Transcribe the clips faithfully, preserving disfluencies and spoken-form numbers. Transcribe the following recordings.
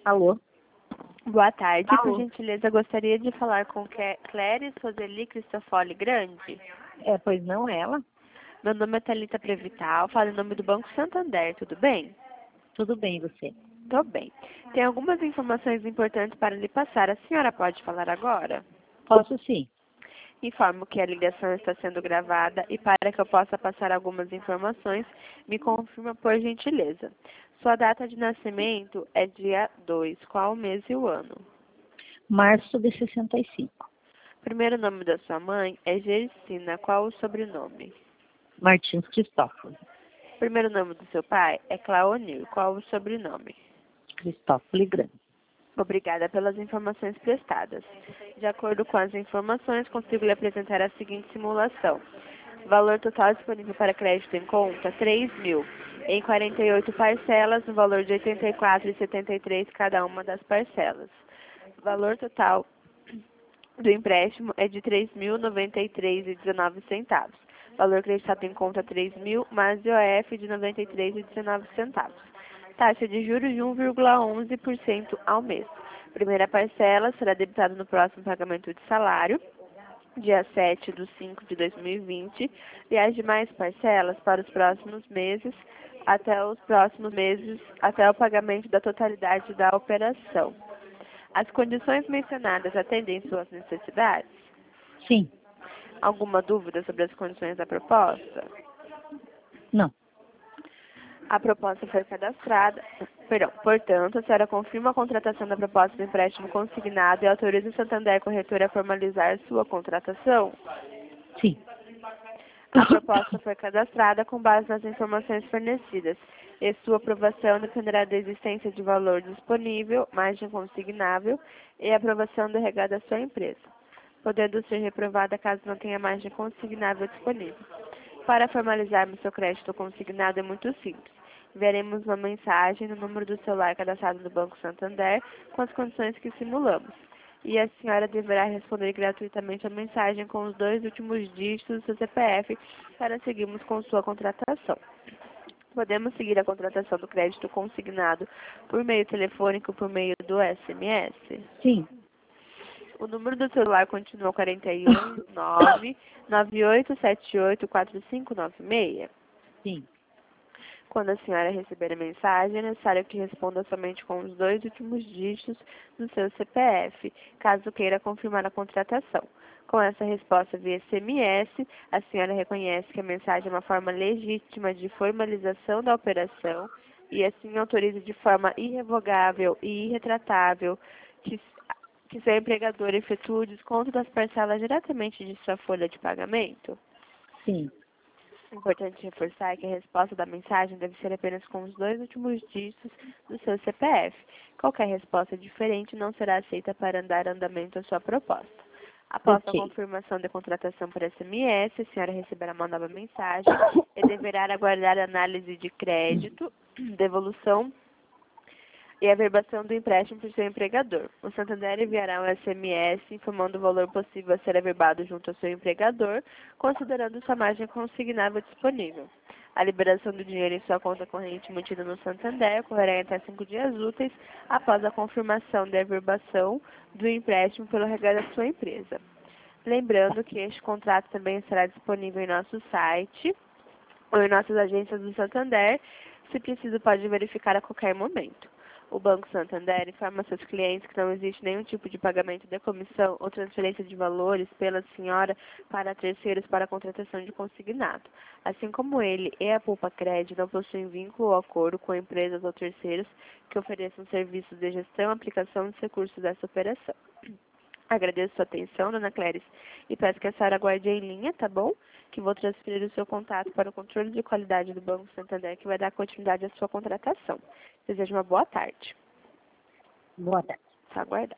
Alô? Boa tarde. Alô? Por gentileza, gostaria de falar com Clé- Cléris Roseli Cristofoli Grande. É, pois não ela? Meu nome é Thalita Prevital, falo em nome do Banco Santander, tudo bem? Tudo bem, você? Tô bem. Tem algumas informações importantes para lhe passar. A senhora pode falar agora? Posso sim. Informo que a ligação está sendo gravada e para que eu possa passar algumas informações, me confirma por gentileza. Sua data de nascimento é dia dois. Qual o mês e o ano? Março de sessenta e cinco. Primeiro nome da sua mãe é Gersina. Qual o sobrenome? Martins Cristóforo. Primeiro nome do seu pai é Claonir. Qual o sobrenome? Cristóforo Grande. Obrigada pelas informações prestadas. De acordo com as informações, consigo lhe apresentar a seguinte simulação. Valor total disponível para crédito em conta, três mil. Em quarenta e oito parcelas, no valor de oitenta e quatro reais e setenta e três centavos cada uma das parcelas. Valor total do empréstimo é de três mil e noventa e três reais e dezenove centavos. Valor acreditado em conta três mil, mais I O F de noventa e três reais e dezenove centavos. Taxa de juros de um vírgula onze por cento ao mês. Primeira parcela será debitada no próximo pagamento de salário, dia sete de cinco de dois mil e vinte, e as demais parcelas para os próximos meses, até os próximos meses, até o pagamento da totalidade da operação. As condições mencionadas atendem suas necessidades? Sim. Alguma dúvida sobre as condições da proposta? Não. A proposta foi cadastrada, perdão, portanto, a senhora confirma a contratação da proposta do empréstimo consignado e autoriza o Santander Corretora a formalizar sua contratação? Sim. A proposta foi cadastrada com base nas informações fornecidas e sua aprovação dependerá da existência de valor disponível, margem consignável e aprovação do R H da sua empresa, podendo ser reprovada caso não tenha margem consignável disponível. Para formalizarmos seu crédito consignado é muito simples. Veremos uma mensagem no número do celular cadastrado no Banco Santander com as condições que simulamos. E a senhora deverá responder gratuitamente a mensagem com os dois últimos dígitos do seu C P F para seguirmos com sua contratação. Podemos seguir a contratação do crédito consignado por meio telefônico por meio do S M S? Sim. O número do celular continua quarenta e um, nove, nove oito sete oito, quatro cinco nove seis? Sim. Quando a senhora receber a mensagem, é necessário que responda somente com os dois últimos dígitos do seu C P F, caso queira confirmar a contratação. Com essa resposta via S M S, a senhora reconhece que a mensagem é uma forma legítima de formalização da operação e assim autoriza de forma irrevogável e irretratável que, que seu empregador efetue o desconto das parcelas diretamente de sua folha de pagamento? Sim. É importante reforçar que a resposta da mensagem deve ser apenas com os dois últimos dígitos do seu C P F. Qualquer resposta diferente não será aceita para dar andamento à sua proposta. Após Ok. a confirmação da contratação por S M S, a senhora receberá uma nova mensagem e deverá aguardar a análise de crédito, devolução e a verbação do empréstimo por seu empregador. O Santander enviará um S M S informando o valor possível a ser averbado junto ao seu empregador, considerando sua margem consignável disponível. A liberação do dinheiro em sua conta corrente mantida no Santander ocorrerá em até cinco dias úteis após a confirmação da averbação do empréstimo pelo R H da sua empresa. Lembrando que este contrato também estará disponível em nosso site ou em nossas agências do Santander. Se preciso, pode verificar a qualquer momento. O Banco Santander informa seus clientes que não existe nenhum tipo de pagamento de comissão ou transferência de valores pela senhora para terceiros para a contratação de consignado. Assim como ele e a Poupa Cred não possuem vínculo ou acordo com empresas ou terceiros que ofereçam serviços de gestão e aplicação dos recursos dessa operação. Agradeço sua atenção, dona Cléris, e peço que a senhora aguarde em linha, tá bom? Que vou transferir o seu contato para o controle de qualidade do Banco Santander, que vai dar continuidade à sua contratação. Desejo uma boa tarde. Boa tarde. Só aguardar.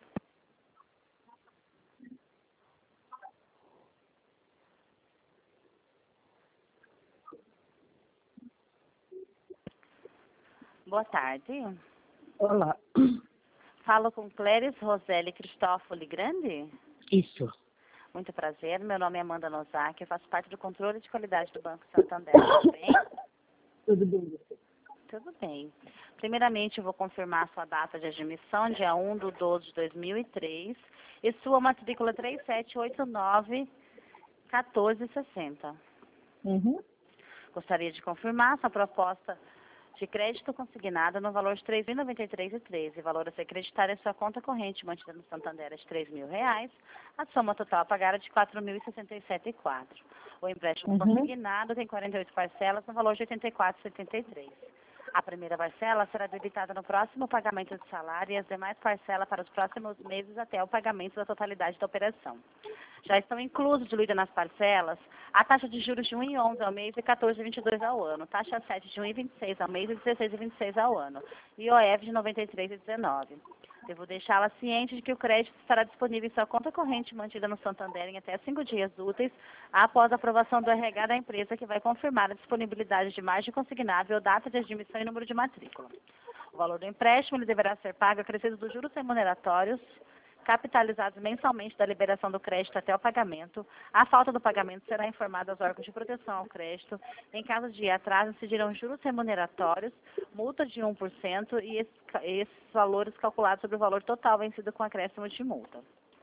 Boa tarde. Olá. Falo com Cléris Roseli Cristofoli Grande. Isso. Muito prazer. Meu nome é Amanda Nozaki. Eu faço parte do controle de qualidade do Banco Santander. Tudo bem? Tudo bem, você? Tudo bem. Primeiramente, eu vou confirmar sua data de admissão, dia um de doze de dois mil e três, e sua matrícula três sete oito nove um quatro seis zero. Uhum. Gostaria de confirmar sua proposta de crédito consignada no valor de três mil e noventa e três reais e treze. O valor a ser creditado em sua conta corrente mantida no Santander é de três mil reais. A soma total a pagar é de quatro mil e sessenta e sete reais e quatro centavos. O empréstimo Uhum. consignado tem quarenta e oito parcelas no valor de oitenta e quatro reais e setenta e três centavos. A primeira parcela será debitada no próximo pagamento de salário e as demais parcelas para os próximos meses até o pagamento da totalidade da operação. Já estão inclusos, diluídas nas parcelas, a taxa de juros de um vírgula onze ao mês e quatorze vírgula vinte e dois ao ano, taxa sete de um vírgula vinte e seis ao mês e dezesseis vírgula vinte e seis ao ano, e O F de noventa e três vírgula dezenove. Devo deixá-la ciente de que o crédito estará disponível em sua conta corrente mantida no Santander em até cinco dias úteis após a aprovação do R H da empresa, que vai confirmar a disponibilidade de margem consignável, data de admissão e número de matrícula. O valor do empréstimo ele deverá ser pago acrescido dos juros remuneratórios capitalizados mensalmente da liberação do crédito até o pagamento. A falta do pagamento será informada aos órgãos de proteção ao crédito. Em caso de atraso, incidirão juros remuneratórios, multa de um por cento e esses, esses valores calculados sobre o valor total vencido com acréscimo de multa.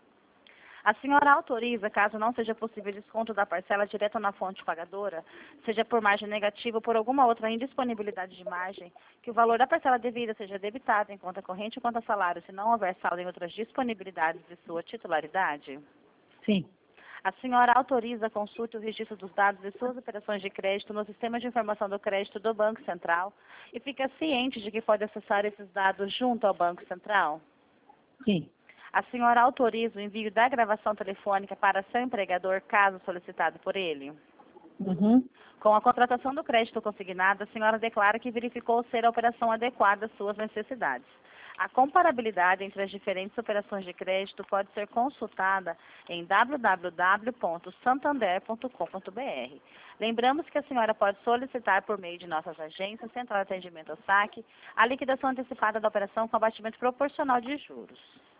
A senhora autoriza, caso não seja possível desconto da parcela direta na fonte pagadora, seja por margem negativa ou por alguma outra indisponibilidade de margem, que o valor da parcela devida seja debitado em conta corrente ou conta salário, se não houver saldo em outras disponibilidades de sua titularidade? Sim. A senhora autoriza a consulta e o registro dos dados de suas operações de crédito no Sistema de Informação do Crédito do Banco Central e fica ciente de que pode acessar esses dados junto ao Banco Central? Sim. A senhora autoriza o envio da gravação telefônica para seu empregador, caso solicitado por ele? Uhum. Com a contratação do crédito consignado, a senhora declara que verificou ser a operação adequada às suas necessidades. A comparabilidade entre as diferentes operações de crédito pode ser consultada em w w w ponto santander ponto com ponto b r. Lembramos que a senhora pode solicitar por meio de nossas agências, Central de Atendimento ao Saque, a liquidação antecipada da operação com abatimento proporcional de juros.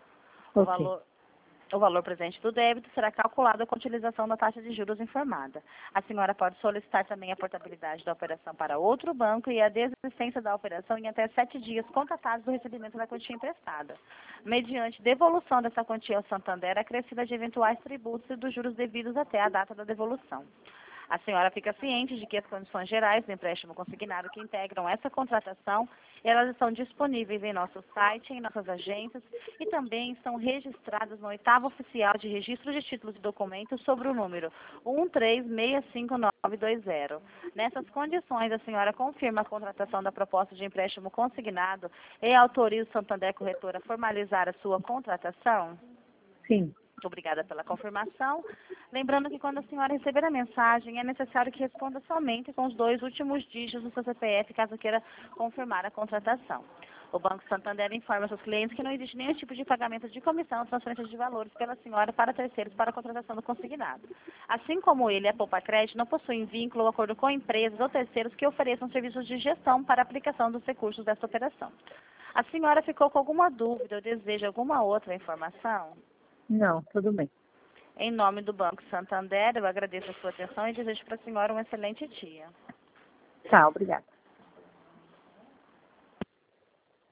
O Ok. valor, o valor presente do débito será calculado com a utilização da taxa de juros informada. A senhora pode solicitar também a portabilidade da operação para outro banco e a desistência da operação em até sete dias contatados do recebimento da quantia emprestada, mediante devolução dessa quantia ao Santander acrescida de eventuais tributos e dos juros devidos até a data da devolução. A senhora fica ciente de que as condições gerais do empréstimo consignado que integram essa contratação, elas estão disponíveis em nosso site, em nossas agências e também estão registradas no oitavo oficial de registro de títulos e documentos sobre o número um três seis cinco nove dois zero. Nessas condições, a senhora confirma a contratação da proposta de empréstimo consignado e autoriza o Santander Corretora a formalizar a sua contratação? Sim. Muito obrigada pela confirmação. Lembrando que quando a senhora receber a mensagem, é necessário que responda somente com os dois últimos dígitos do seu C P F, caso queira confirmar a contratação. O Banco Santander informa seus clientes que não existe nenhum tipo de pagamento de comissão ou transferência de valores pela senhora para terceiros para a contratação do consignado. Assim como ele, a Poupa Crédito, não possui vínculo ou acordo com empresas ou terceiros que ofereçam serviços de gestão para a aplicação dos recursos desta operação. A senhora ficou com alguma dúvida ou deseja alguma outra informação? Não, tudo bem. Em nome do Banco Santander, eu agradeço a sua atenção e desejo para a senhora um excelente dia. Tá, obrigada.